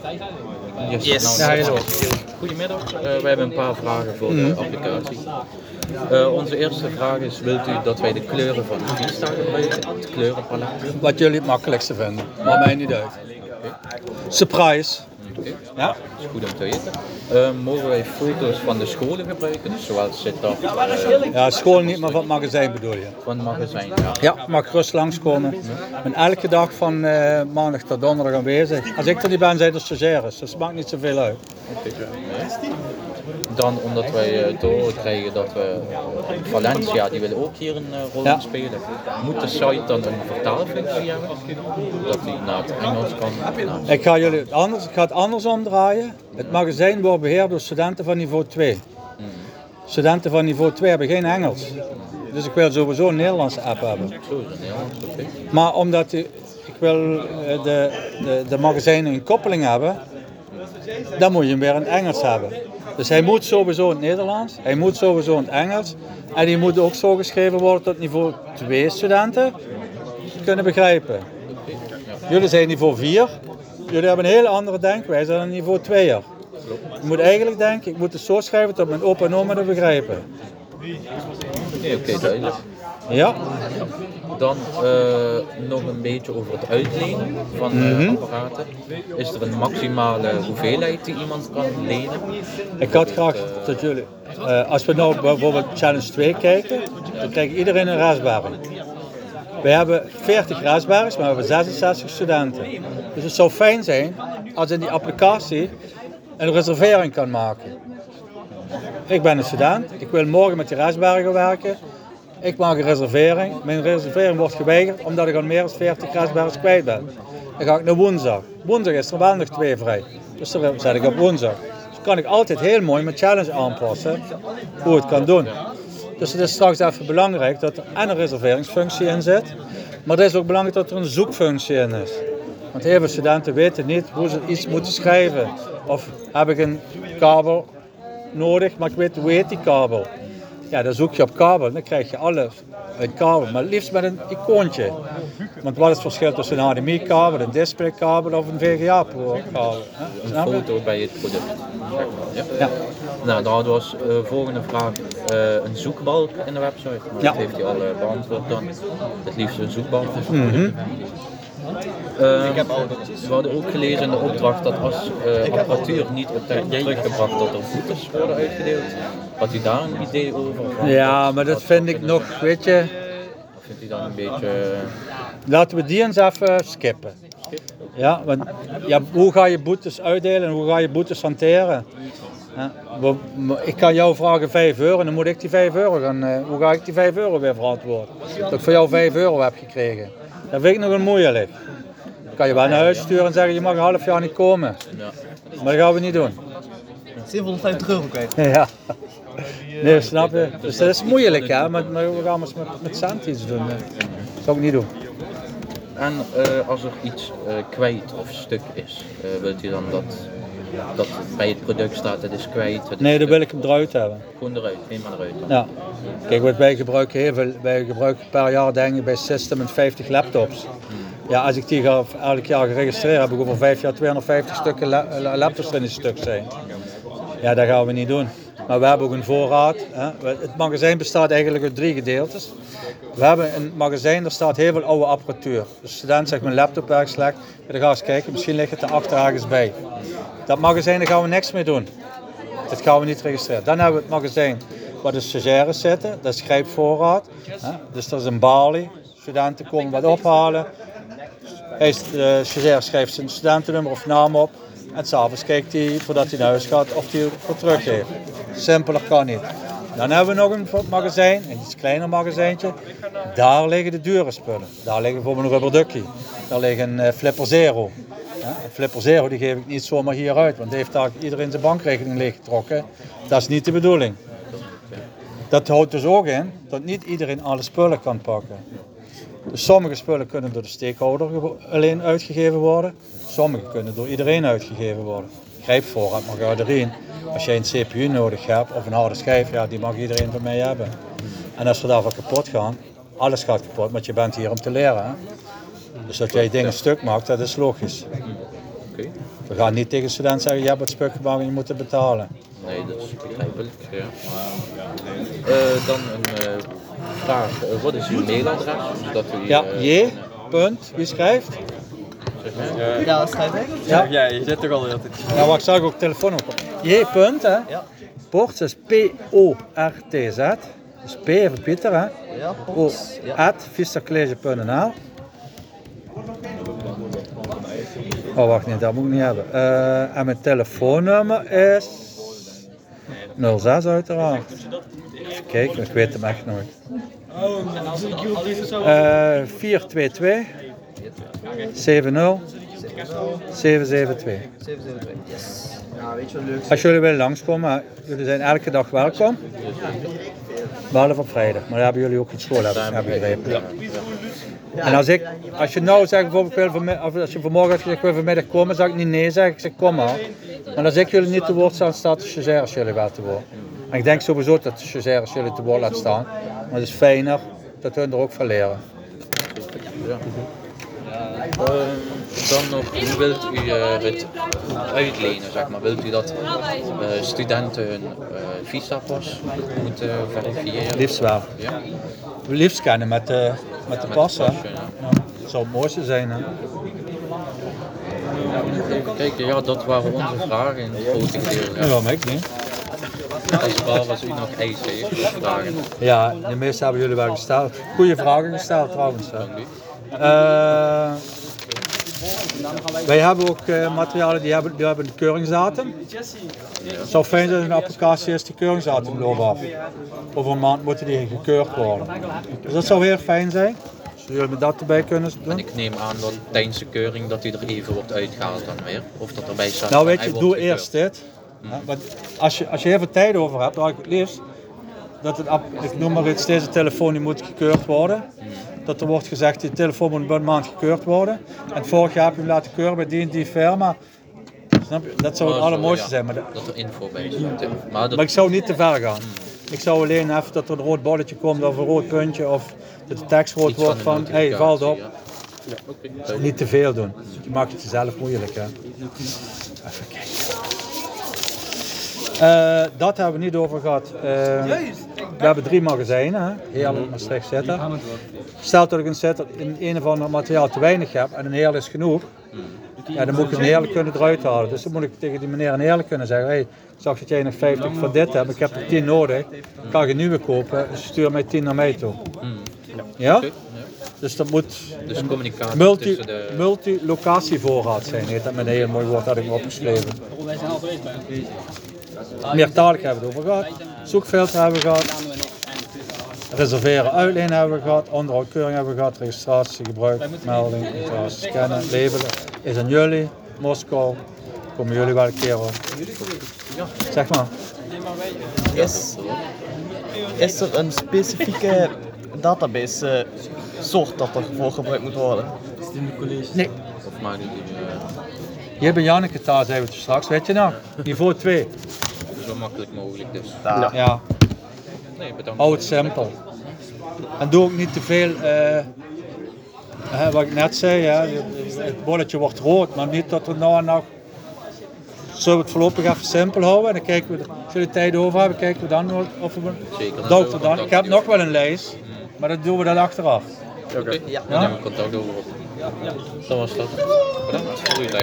Yes. Ja, hallo. Goedemiddag, wij hebben een paar vragen voor de applicatie. Onze eerste vraag is, wilt u dat wij de kleuren van Vista gebruiken, het kleurenpalet? Wat jullie het makkelijkste vinden, maakt mij niet uit. Surprise. Okay. Ja? Dat is goed om te weten. Mogen wij foto's van de scholen gebruiken, dus zoals zit dat Ja, school niet, maar van het magazijn bedoel je? van het magazijn? Ja. Ja, mag gerust langskomen. Ik ben elke dag van maandag tot donderdag aanwezig. Als ik er niet ben, zijn er stagiaires, dus het maakt niet zoveel uit. Okay. Dan omdat wij doorkrijgen dat we Valencia, die willen ook hier een rol in spelen. Moet de site dan een vertaalfunctie hebben? Dat die naar het Engels kan? Ik ga het anders omdraaien. Het magazijn wordt beheerd door studenten van niveau 2. Studenten van niveau 2 hebben geen Engels. Dus ik wil sowieso een Nederlandse app hebben. Zo is het Nederlands, oké. Maar omdat ik wil de magazijnen een koppeling hebben, dan moet je hem weer in het Engels hebben. Dus hij moet sowieso in het Nederlands, hij moet sowieso in het Engels. En die moet ook zo geschreven worden dat niveau 2 studenten het kunnen begrijpen. Jullie zijn niveau 4, jullie hebben een hele andere denkwijze dan niveau 2'er. Je moet eigenlijk denken, ik moet het zo schrijven dat mijn opa en oma het begrijpen. Oké, duidelijk. Ja. Dan nog een beetje over het uitlenen van apparaten. Is er een maximale hoeveelheid die iemand kan lenen? Ik had graag dat jullie, als we nou bijvoorbeeld Challenge 2 kijken, dan krijgt iedereen een Raspberry. We hebben 40 Raspberries, maar we hebben 66 studenten. Dus het zou fijn zijn als in die applicatie een reservering kan maken. Ik ben een student, ik wil morgen met die Raspberry gaan werken. Ik maak een reservering. Mijn reservering wordt geweigerd omdat ik al meer dan 40 Raspberries kwijt ben. Dan ga ik naar woensdag. Woensdag is er wel nog 2 vrij. Dus dan zet ik op woensdag. Dus kan ik altijd heel mooi mijn challenge aanpassen hoe het kan doen. Dus het is straks even belangrijk dat er en een reserveringsfunctie in zit. Maar het is ook belangrijk dat er een zoekfunctie in is. Want heel veel studenten weten niet hoe ze iets moeten schrijven. Of heb ik een kabel nodig, maar ik weet hoe heet die kabel. Ja, dan zoek je op kabel, dan krijg je alles uit kabel, maar liefst met een icoontje. Want wat is het verschil tussen een HDMI-kabel, een displaykabel of een VGA-kabel? Een foto bij het product. Ja. Nou, dan hadden we als volgende vraag een zoekbalk in de website. Maar dat heeft hij al beantwoord dan. Het liefst een zoekbalk. We hadden ook gelezen in de opdracht dat als apparatuur niet op tijd wordt teruggebracht, dat er boetes worden uitgedeeld. Had u daar een idee over? Ja, maar dat vind ik nog, weet je... Vindt u dan een beetje... Laten we die eens even skippen. Ja, want hoe ga je boetes uitdelen en hoe ga je boetes hanteren? Ja, ik kan jou vragen €5 en dan moet ik die €5 gaan... hoe ga ik die €5 weer verantwoorden? Dat ik voor jou €5 heb gekregen. Dat vind ik nog een moeilijk. Dan kan je wel naar huis sturen en zeggen je mag een half jaar niet komen. Maar dat gaan we niet doen. 750 euro kwijt. Ja. Nee, snap je? Dus dat is moeilijk, hè? Maar we gaan eens met cent iets doen. Dat zou ik niet doen. En als er iets kwijt of stuk is, wilt u dan dat bij het product staat het is kwijt? Nee, dan wil ik hem eruit hebben. Gewoon eruit, helemaal eruit dan. Ja. Kijk, wat wij gebruiken heel veel. Wij gebruiken per jaar denk ik bij System 50 laptops. Ja, als ik die elk jaar geregistreerd heb ik over 5 jaar 250 stukken laptops er in een stuk zijn. Ja, dat gaan we niet doen. Maar we hebben ook een voorraad. Hè. Het magazijn bestaat eigenlijk uit 3 gedeeltes. We hebben een magazijn, daar staat heel veel oude apparatuur. Dus de student zegt mijn laptop werkt slecht. Ja, dan ga eens kijken, misschien ligt het er achter ergens bij. Dat magazijn, daar gaan we niks mee doen. Dat gaan we niet registreren. Dan hebben we het magazijn waar de stagiaires zitten. Dat is schrijfvoorraad. Hè. Dus dat is een balie. Studenten komen wat ophalen. De stagiair schrijft zijn studentennummer of naam op. En s'avonds kijkt hij, voordat hij naar huis gaat, of hij het voor teruggeeft. Simpeler kan niet. Dan hebben we nog een magazijn, een iets kleiner magazijntje. Daar liggen de dure spullen. Daar liggen bijvoorbeeld een rubber ducky. Daar ligt een Flipper Zero. Een Flipper Zero die geef ik niet zomaar hier uit, want heeft daar iedereen zijn bankrekening leeggetrokken. Dat is niet de bedoeling. Dat houdt dus ook in dat niet iedereen alle spullen kan pakken. Dus sommige spullen kunnen door de steekhouder alleen uitgegeven worden. Sommige kunnen door iedereen uitgegeven worden. Grijpvoorraad mag iedereen. Als jij een CPU nodig hebt of een harde schijf, ja, die mag iedereen van mij hebben. En als we daarvan kapot gaan, alles gaat kapot, want je bent hier om te leren. Hè? Dus dat jij dingen stuk maakt, dat is logisch. Okay. We gaan niet tegen de student zeggen, je hebt het spuk gemaakt en je moet het betalen. Nee, dat is begrijpelijk. Ja. Dan een vraag. Wat is uw mailadres? Zodat u, Ja, J. Punt, wie schrijft? Ja, dat schrijf ik. Ja. Ja, je zit toch al heel tijd. Nou, wacht, zal ik ook telefoon op. J. Punt, hè? Ja. Portz is P-O-R-T-Z. Dus P even Pieter, hè? Ja, O, Portz. Ja. at vistacollege.nl. Oh, wacht niet, dat moet ik niet hebben. En mijn telefoonnummer is 06 uiteraard. Even kijken, ik weet hem echt nooit. 422 70 772. 772. Yes. Ja, weet je wat leuk is? Als jullie willen langskomen, jullie zijn elke dag welkom. Behalve op vrijdag, maar daar hebben jullie ook iets school, heb ik begrepen. En als je nou zegt, bijvoorbeeld, of als je vanmorgen hebt gezegd, ik wil vanmiddag komen, zou ik niet nee zeggen, ik zeg kom maar. Maar als ik jullie niet te woord staan, staat de stagiaires jullie wel te woord. En ik denk sowieso dat de stagiaires jullie te woord laat staan, maar het is fijner dat hun er ook van leren. Ja. Dan nog, hoe wilt u het uitlenen, zeg maar? Wilt u dat studenten hun visapas moeten verifiëren? Liefst wel. Ja? Liefst scannen met de pas, hè. Ja. Ja, dat zou het mooiste zijn, hè. Kijk, ja, dat waren onze vragen in het grote deel. Ja, waarom ik niet? Als het als u nog eisen heeft, vragen. Ja, de meeste hebben jullie wel gesteld. Goeie vragen gesteld trouwens. Hè. Dank u. Wij hebben ook materialen die hebben de keuringsdatum. Het zou fijn zijn dat een applicatie is die keuringsdatum loopt af. Over een maand moeten die gekeurd worden. Dus dat zou heel fijn zijn. Zullen jullie me dat erbij kunnen doen? En ik neem aan dat tijdens de keuring dat hij er even wordt uitgehaald dan weer. Of dat erbij staat. Nou van, weet je, hij doe wordt eerst dit. Ja, want als je heel veel tijd over hebt, dan had ik het liefst dat ik noem maar iets, deze telefoon die moet gekeurd worden. Dat er wordt gezegd, die telefoon moet binnen een maand gekeurd worden. En vorig jaar heb je hem laten keuren bij die en die firma. Snap je? Dat zou het allermooiste zijn. Maar, dat er info bij staat. Maar maar ik zou niet te ver gaan. Ik zou alleen even dat er een rood bolletje komt of een rood puntje of dat de tekst rood iets wordt van, hey, valt op. Ja, oké. Niet te veel doen. Je maakt het jezelf moeilijk, hè. Even kijken. Dat hebben we niet over gehad. We hebben 3 magazijnen, hè. Heerlijk, Maastricht zitten. Stel dat ik in een of ander materiaal te weinig heb en een heel is genoeg. Ja, dan moet ik een heerlijk kunnen eruit halen. Dus dan moet ik tegen die meneer een heerlijk kunnen zeggen, hey, ik zag dat jij nog 50 voor dit hebt, ik heb er 10 nodig. Ik kan geen nieuwe kopen, dus stuur mij 10 naar mij toe. Ja? Okay, ja. Dus dat moet Dus communicatie tussen de... multilocatievoorraad zijn, heet dat met een heel mooi woord, had ik me opgeschreven. Meertalig hebben we het over gehad, zoekfilter hebben we gehad, reserveren, uitlenen hebben we gehad, onderhoudkeuring hebben we gehad, registratie, gebruik, melding, scannen, labelen. Is aan jullie, Moskou, komen jullie wel een keer op. Zeg maar. Is er een specifieke database soort dat er voor gebruikt moet worden? Nee. Of maken die Hier bij Janneke taal zijn we het straks, weet je nou? Niveau 2. zo makkelijk mogelijk dus. Ja. Nee, bedankt. Hou het simpel. En doe ook niet te veel, wat ik net zei, ja, het bolletje wordt rood, maar niet dat er nou en nog. Zullen we het voorlopig even simpel houden en dan kijken we, als jullie tijd over hebben, kijken we dan of we Zeker. dan. Ik heb nog wel een lijst, maar dat doen we dan achteraf. Oké, dan nemen we contact over op. Dat was dat. Bedankt voor uw tijd.